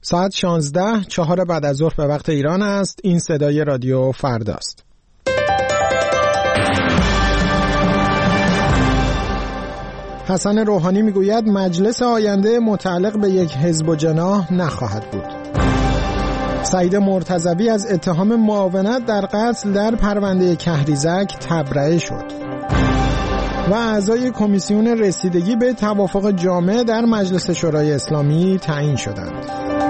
ساعت 16 4 بعد از ظهر به وقت ایران است. این صدای رادیو فرداست. حسن روحانی میگوید مجلس آینده متعلق به یک حزب و جناح نخواهد بود. سعید مرتضوی از اتهام معاونت در قتل در پرونده کهریزک تبرئه شد و اعضای کمیسیون رسیدگی به توافق جامع در مجلس شورای اسلامی تعیین شدند.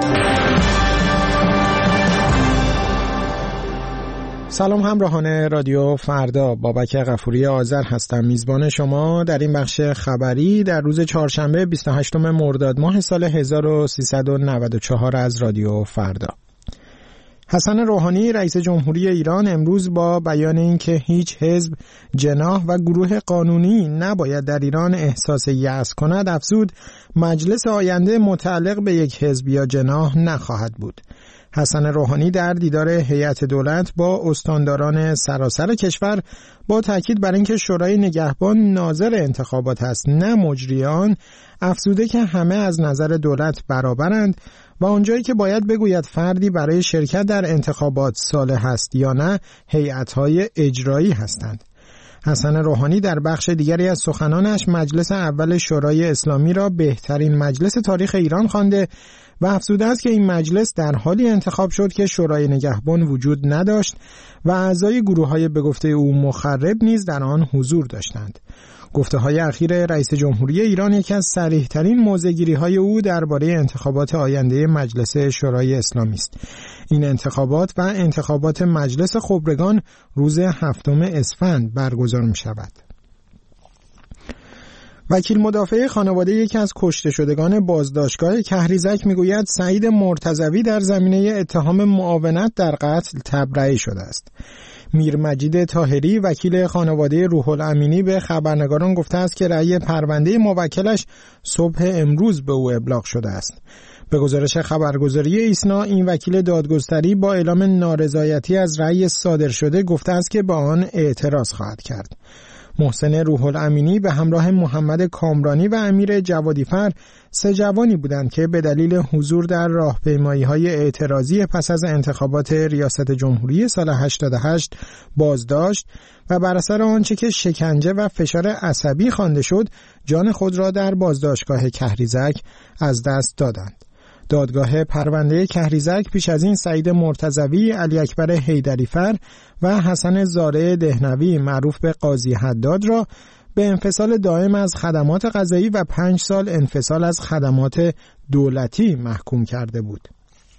سلام همراهان رادیو فردا، بابک غفوری آذر هستم، میزبان شما در این بخش خبری در روز چهارشنبه 28 مرداد ماه سال 1394 از رادیو فردا. حسن روحانی رئیس جمهوری ایران امروز با بیان اینکه هیچ حزب، جناح و گروه قانونی نباید در ایران احساس یأس کند افزود مجلس آینده متعلق به یک حزب یا جناح نخواهد بود. حسن روحانی در دیدار هیئت دولت با استانداران سراسر کشور با تاکید بر اینکه شورای نگهبان ناظر انتخابات است نه مجریان، افزوده که همه از نظر دولت برابرند و آنجایی که باید بگوید فردی برای شرکت در انتخابات صالح است یا نه هیئت‌های اجرایی هستند. حسن روحانی در بخش دیگری از سخنانش مجلس اول شورای اسلامی را بهترین مجلس تاریخ ایران خوانده و افزوده است که این مجلس در حالی انتخاب شد که شورای نگهبان وجود نداشت و اعضای گروه‌های به گفته او مخرب نیز در آن حضور داشتند. گفته‌های اخیر رئیس جمهوری ایران یکی از صریح‌ترین موضع‌گیری‌های او درباره انتخابات آینده مجلس شورای اسلامی است. این انتخابات و انتخابات مجلس خبرگان روز 7 اسفند برگزار می‌شود. وکیل مدافع خانواده یکی از کشته شدگان بازداشتگاه کهریزک میگوید سعید مرتضوی در زمینه اتهام معاونت در قتل تبرئه شده است. میر مجید طاهری وکیل خانواده روح الامینی به خبرنگاران گفته است که رأی پرونده موکلش صبح امروز به او ابلاغ شده است. به گزارش خبرگزاری ایسنا این وکیل دادگستری با اعلام نارضایتی از رأی صادر شده گفته است که به آن اعتراض خواهد کرد. محسن روح الامینی به همراه محمد کامرانی و امیر جوادیفر 3 جوانی بودند که به دلیل حضور در راهپیمایی‌های اعتراضی پس از انتخابات ریاست جمهوری سال 88 بازداشت و بر اثر آنچه که شکنجه و فشار عصبی خوانده شد جان خود را در بازداشتگاه کهریزک از دست دادند. دادگاه پرونده کهریزک پیش از این سعید مرتضوی، علی اکبر حیدریفر و حسن زاره دهنوی معروف به قاضی حداد را به انفصال دائم از خدمات قضایی و 5 سال انفصال از خدمات دولتی محکوم کرده بود.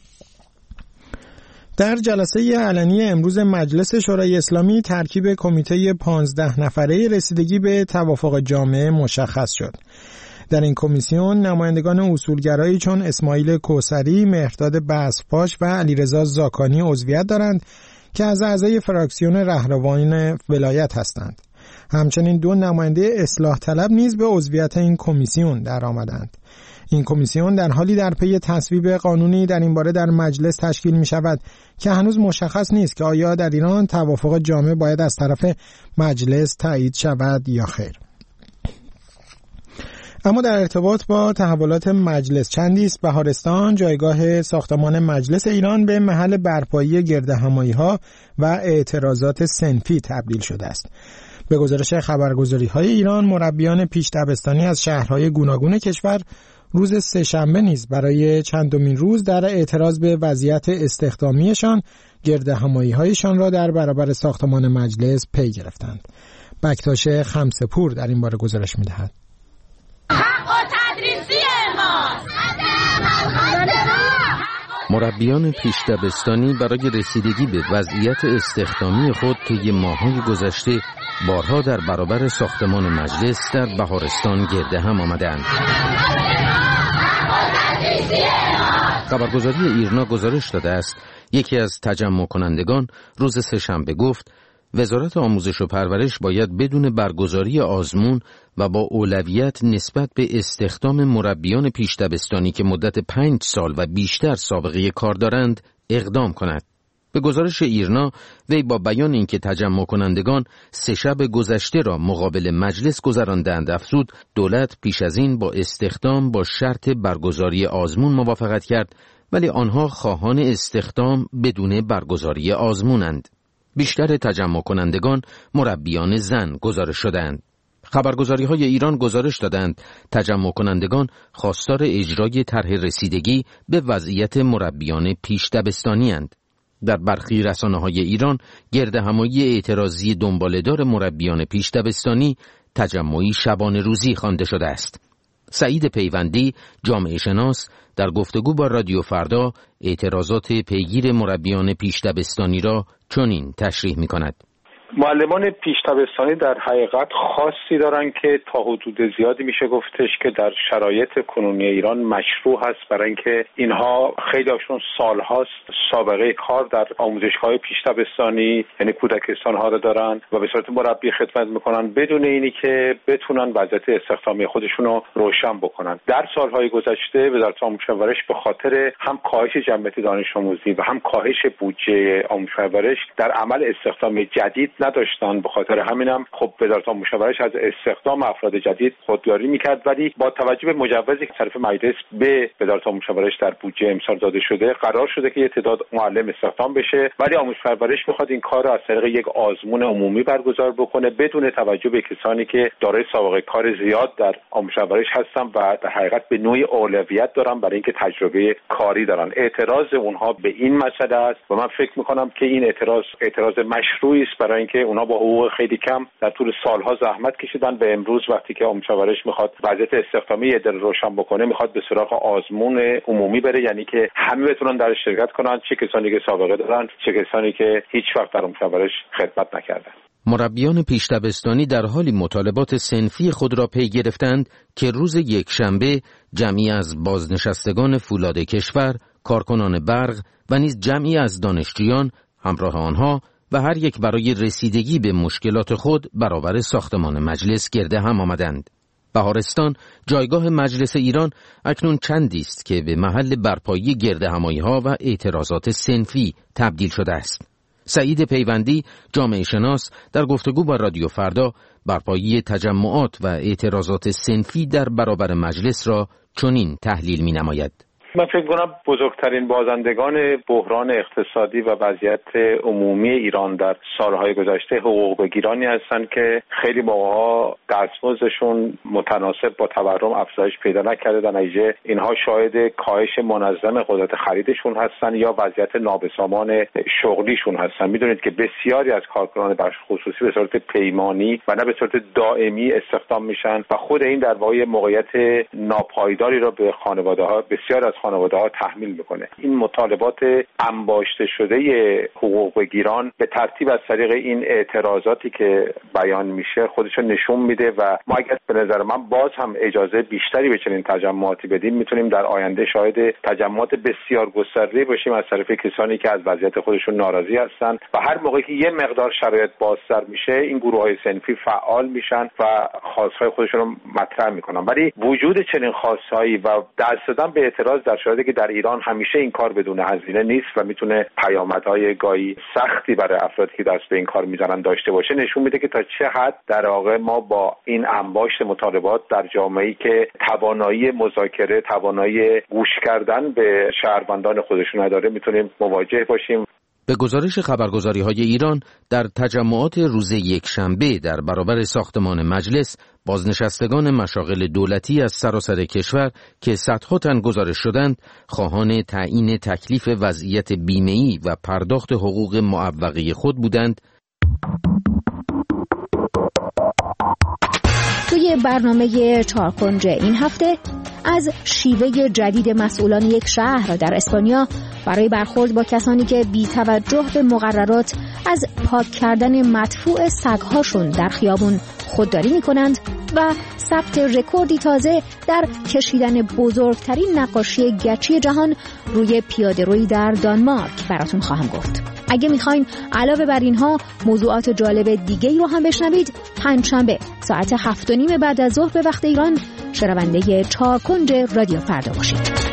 در جلسه علنی امروز مجلس شورای اسلامی ترکیب کمیته 15 نفره رسیدگی به توافق جامع مشخص شد. در این کمیسیون نمایندگان اصولگرایی چون اسماعیل کوثری، مهرداد بسپاش و علیرضا زاکانی عضویت دارند که از اعضای فراکسیون رهروان ولایت هستند. همچنین 2 نماینده اصلاح طلب نیز به عضویت این کمیسیون در آمدند. این کمیسیون در حالی در پی تصویب قانونی در این باره در مجلس تشکیل می شود که هنوز مشخص نیست که آیا در ایران توافق جامع باید از طرف مجلس تایید شود یا خیر. اما در ارتباط با تحولات مجلس چندی است بهارستان جایگاه ساختمان مجلس ایران به محل برپایی گردهمایی‌ها و اعتراضات صنفی تبدیل شده است. به گزارش خبرگزاری‌های ایران مربیان پیش دبستانی از شهرهای گوناگون کشور روز سه‌شنبه نیز برای چندمین روز در اعتراض به وضعیت استخدامیشان گردهمایی‌هایشان را در برابر ساختمان مجلس پی گرفتند. بکتاش خمسه‌پور در این باره گزارش می‌دهد. مربیان پیش دبستانی برای رسیدگی به وضعیت استخدامی خود طی ماه‌های گذشته بارها در برابر ساختمان مجلس در بهارستان گرد هم آمدند. خبرگزاری ایرنا گزارش داده است یکی از تجمع کنندگان روز سه‌شنبه گفت وزارت آموزش و پرورش باید بدون برگزاری آزمون و با اولویت نسبت به استخدام مربیان پیش دبستانی که مدت 5 سال و بیشتر سابقه کار دارند اقدام کند. به گزارش ایرنا وی با بیان اینکه تجمع کنندگان 3 شب گذشته را مقابل مجلس گذراندند افزود دولت پیش از این با استخدام با شرط برگزاری آزمون موافقت کرد ولی آنها خواهان استخدام بدون برگزاری آزمونند. بیشتر تجمع کنندگان مربیان زن گزارش شدند. خبرگزاری‌های ایران گزارش دادند تجمع کنندگان خواستار اجرای طرح رسیدگی به وضعیت مربیان پیش دبستانی‌اند. در برخی رسانه‌های ایران گردهمایی اعتراضی دنباله‌دار مربیان پیش دبستانی تجمعی شبانه روزی خوانده شده است. سعید پیوندی، جامعه شناس، در گفتگو با رادیو فردا اعتراضات پیگیر مربیان پیش دبستانی را چنین تشریح می‌کند. معلمان پیش دبستانی در حقیقت خاصی دارن که تا حدود زیادی میشه گفتش که در شرایط کنونی ایران مشروع هست، برای اینکه اینها خیلی هاشون سالهاست سابقه کار در آموزشگاه پیش دبستانی یعنی کودکستان ها رو دارن و به صورت مربی خدمت میکنن بدون اینی که بتونن وضعیت استخدامی خودشون رو روشن بکنن. در سالهای گذشته وزارت آموزش و پرورش به خاطر هم کاهش جمعیت دانش آموزی و هم کاهش بودجه آموزش و پرورش در عمل استخدام جدید نداشتن. به خاطر همینم خب وزارت آموزش و پرورش از استخدام افراد جدید خودداری میکرد، ولی با توجه به مجوزی که طرف مجلس به وزارت آموزش و پرورش در بودجه امسال داده شده قرار شده که یه تعداد معلم استخدام بشه، ولی آموزش و پرورش میخواد این کار رو از طریق یک آزمون عمومی برگزار بکنه بدون توجه به کسانی که دارای سابقه کار زیاد در آموزش و پرورش هستن و در حقیقت به نوعی اولویت دارن برای اینکه تجربه کاری دارن. اعتراض اونها به این مسئله است و من فکر میکنم که این اعتراض مشروعی است، برای اینکه اونها با حقوق خیلی کم در طول سالها زحمت کشیدن و امروز وقتی که آموزش و پرورش میخواد وضعیت استخدامی عدل روشن بکنه میخواد به سراغ آزمون عمومی بره، یعنی که همه بتونن در شرکت کنن، چه کسانی که سابقه دارن چه کسانی که هیچ وقت در آموزش و پرورش خدمت نکردن. مربیان پیش دبستانی در حالی مطالبات صنفی خود را پی گرفتند که روز یکشنبه جمعی از بازنشستگان فولاد کشور، کارکنان برق و نیز جمعی از دانشجویان همراه آنها و هر یک برای رسیدگی به مشکلات خود برابر ساختمان مجلس گرده هم آمدند. بهارستان، جایگاه مجلس ایران، اکنون چندی است که به محل برپایی گردهمایی‌ها و اعتراضات صنفی تبدیل شده است. سعید پیوندی، جامعه شناس، در گفتگو با رادیو فردا برپایی تجمعات و اعتراضات صنفی در برابر مجلس را چنین تحلیل می‌نماید. من فکر کنم بزرگترین بازندگان بحران اقتصادی و وضعیت عمومی ایران در سالهای گذشته حقوق بگیرانی هستند که خیلی موقع‌ها دستمزدشون متناسب با تورم افزایش پیدا نکرده، در نتیجه اینها شاهد کاهش منظم قدرت خریدشون هستن یا وضعیت نابسامان شغلیشون هستن. میدونید که بسیاری از کارکنان بخش خصوصی به صورت پیمانی و نه به صورت دائمی استخدام میشن و خود این در واقع موقعیت ناپایداری را به خانواده‌ها بسیار از خانواده‌ها تحمیل میکنه. این مطالبات انباشته شده حقوق بگیران به ترتیب از طریق این اعتراضاتی که بیان میشه خودشو نشون میده و ما اگر به نظر من باز هم اجازه بیشتری به چنین تجمعاتی بدیم میتونیم در آینده شاهد تجمعات بسیار گسترده باشیم از طرف کسانی که از وضعیت خودشون ناراضی هستن و هر موقعی که یه مقدار شرایط بازتر میشه این گروه‌های صنفی فعال میشن و خواستهای خودشون رو مطرح میکنن. ولی وجود چنین خواستهایی و دست دادن به اعتراض در شرایطی که در ایران همیشه این کار بدون هزینه نیست و میتونه پیامدهای گاهی سختی برای افرادی که دست به این کار میزنن داشته باشه، نشون میده که تا چه حد در واقع ما با این انباشت مطالبات در جامعه‌ای که توانایی مذاکره، توانایی گوش کردن به شهروندان خودشون نداره میتونیم مواجه باشیم. به گزارش خبرگزاری‌های ایران در تجمعات روز یکشنبه در برابر ساختمان مجلس، بازنشستگان مشاغل دولتی از سراسر کشور که صدها تن گزارش شدند، خواهان تعیین تکلیف وضعیت بیمه‌ای و پرداخت حقوق معوقه خود بودند. توی برنامه چارکنج این هفته از شیوه جدید مسئولان یک شهر در اسپانیا برای برخورد با کسانی که بی توجه به مقررات از پاک کردن مدفوع سگ‌هاشون در خیابون خودداری می‌کنند و ثبت رکوردی تازه در کشیدن بزرگترین نقاشی گچی جهان روی پیاده‌رویی در دانمارک براتون خواهم گفت. اگه میخواین علاوه بر اینها موضوعات جالب دیگه‌ای رو هم بشنوید، پنجشنبه ساعت 7:30 بعد از ظهر به وقت ایران شنونده چارکنج رادیو فردا باشید.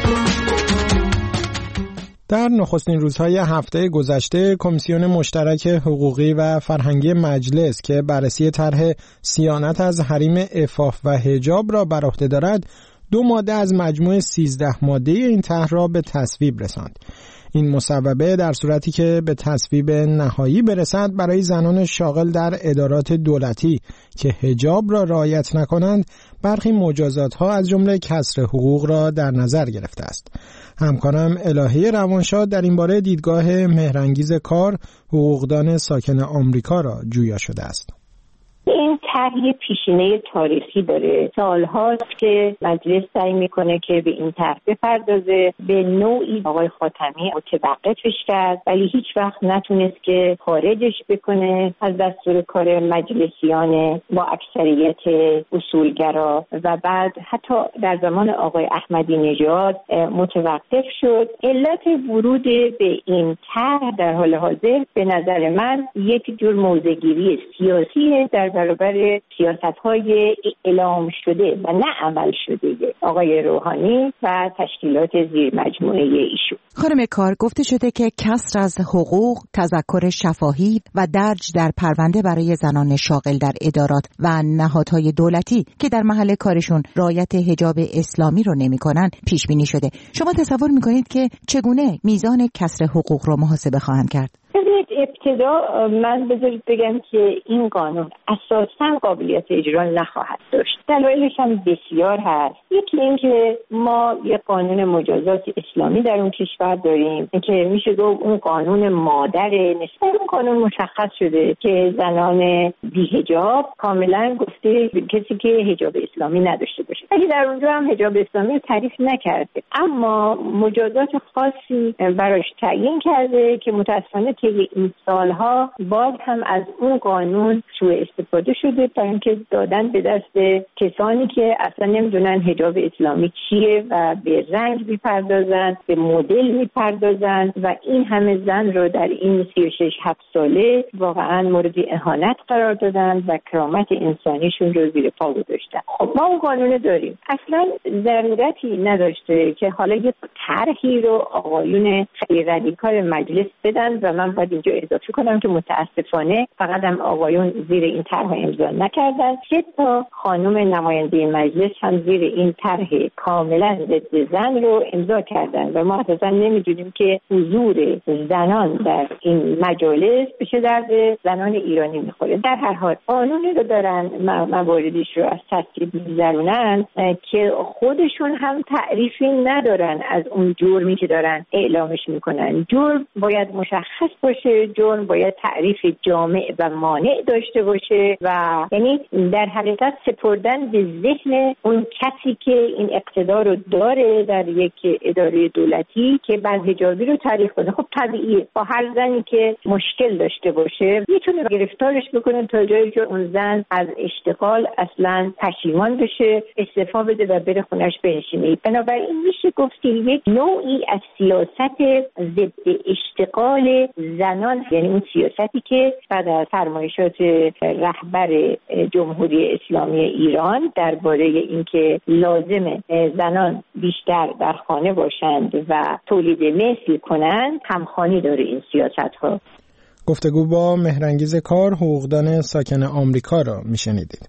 در نخستین روزهای هفته گذشته کمیسیون مشترک حقوقی و فرهنگی مجلس که بررسی طرح صیانت از حریم عفاف و حجاب را بر عهده دارد، 2 ماده از مجموع 13 ماده این طرح را به تصویب رساند. این مصوبه در صورتی که به تصویب نهایی برسد برای زنان شاغل در ادارات دولتی که حجاب را رعایت نکنند برخی مجازات‌ها از جمله کسر حقوق را در نظر گرفته است. همکارم الهه روانشاد در این باره دیدگاه مهرانگیز کار حقوقدان ساکن آمریکا را جویا شده است. این طرح پیشینه تاریخی داره. سالهاست که مجلس سعی میکنه که به این طرح بپردازه. به نوعی آقای خاتمی متوقفش کرد ولی هیچ وقت نتونست که خارجش بکنه از دستور کار مجلسیان با اکثریت اصولگرا و بعد حتی در زمان آقای احمدی نژاد متوقف شد. علت ورود به این طرح در حال حاضر به نظر من یک جور موضع‌گیری سیاسی در برابر سیاست‌های اعلام شده و نه عمل شده آقای روحانی و تشکیلات زیر مجموعه ایشون. خانم کار، گفته شده که کسر از حقوق، تذکر شفاهی و درج در پرونده برای زنان شاغل در ادارات و نهادهای دولتی که در محل کارشون رعایت حجاب اسلامی رو نمی‌کنن پیش بینی شده. شما تصور می‌کنید که چگونه میزان کسر حقوق رو محاسبه خواهند کرد؟ ابتدا من بذارید بگم که این قانون اساساً قابلیت اجرا نخواهد داشت. دلایلش هم بسیار هست. یکی این که ما یک قانون مجازات اسلامی در اون کشور داریم که میشه گفت اون قانون مادر نسبت اون قانون مشخص شده که زنان بی‌حجاب کاملا گفته کسی که حجاب اسلامی نداشته باشه. ولی در اونجا هم حجاب اسلامی تعریف نکرده، اما مجازات خاصی براش تعیین کرده که متأسفانه طی این سالها باز هم از اون قانون سوء استفاده شده تا اینکه دادن به دست کسانی که اصلا نمیدونن حجاب اسلامی چیه و به رنگ میپردازن، به مدل میپردازن و این همه زن رو در این 36-7 ساله واقعا مورد اهانت قرار دادن و کرامت انسانیشون رو زیر پا گذاشتن. خب ما اون قانون داریم، اصلا ضرورتی نداشته که حالا یک طرحی رو آقایون خیلی رادیکال مجلس بدن و من باید اینجا اضافه کنم که متاسفانه فقط هم آقایون زیر این طرح امضا نکردن، 3 تا خانم نماینده مجلس هم زیر این طرح کاملا ضد زن رو امضا کردن و ما اصلا نمیدونیم که حضور زنان در این مجالس به چه درد زنان ایرانی میخوره. در هر حال قانونی رو دارن مواردش رو از تصویب می‌گذرونن که خودشون هم تعریفی ندارن از اون جرمی که دارن اعلامش میکنن. جرم باید مشخص باشه، جرم باید تعریف جامع و مانع داشته باشه و یعنی در حقیقت سپردن به ذهن اون کسی که این اقتدار رو داره در یک اداره دولتی که بدحجابی رو تعریف کنه. خب طبیعیه با هر زنی که مشکل داشته باشه میتونه گرفتارش بکنه تا جایی که اون زن از اشتغال اصلا پشیمان بشه، استعفا بده و بره خونش بنشینه. بنابراین میشه گفت که یک نوعی از سیاست ضد اشتغال زنان، یعنی اون سیاستی که بعد از فرمایشات رهبر جمهوری اسلامی ایران درباره اینکه لازمه زنان بیشتر در خانه باشند و تولید مثل کنند همخوانی داره این سیاست ها. گفتگو با مهرانگیز کار حقوقدان ساکن آمریکا را میشنیدید.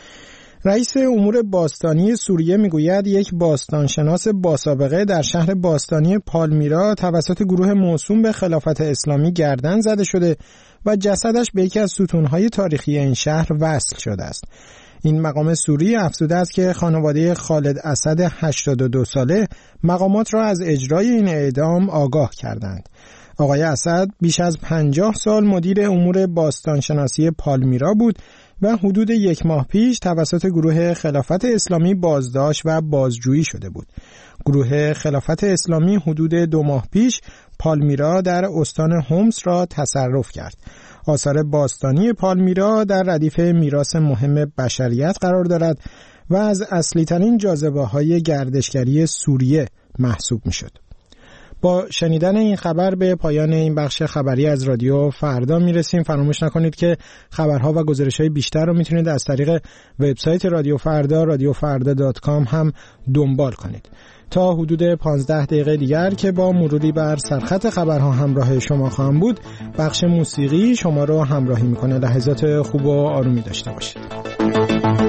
رئیس امور باستانی سوریه میگوید یک باستانشناس باسابقه در شهر باستانی پالمیرا توسط گروه موسوم به خلافت اسلامی گردن زده شده و جسدش به یکی از ستونهای تاریخی این شهر وصل شده است. این مقام سوری افزوده است که خانواده خالد اسد 82 ساله مقامات را از اجرای این اعدام آگاه کردند. آقای اسد بیش از 50 سال مدیر امور باستانشناسی پالمیرا بود و حدود 1 ماه پیش توسط گروه خلافت اسلامی بازداشت و بازجویی شده بود. گروه خلافت اسلامی حدود 2 ماه پیش پالمیرا در استان هومس را تصرف کرد. آثار باستانی پالمیرا در ردیف میراث مهم بشریت قرار دارد و از اصلی ترین جاذبه‌های گردشگری سوریه محسوب می‌شد. با شنیدن این خبر به پایان این بخش خبری از رادیو فردا میرسیم. فراموش نکنید که خبرها و گزارش‌های بیشتر رو میتونید از طریق وبسایت رادیو فردا radiofarda.com هم دنبال کنید. تا حدود 15 دقیقه دیگر که با مروری بر سرخط خبرها همراه شما خواهم بود، بخش موسیقی شما رو همراهی میکنه. لحظات خوب و آرومی داشته باشید.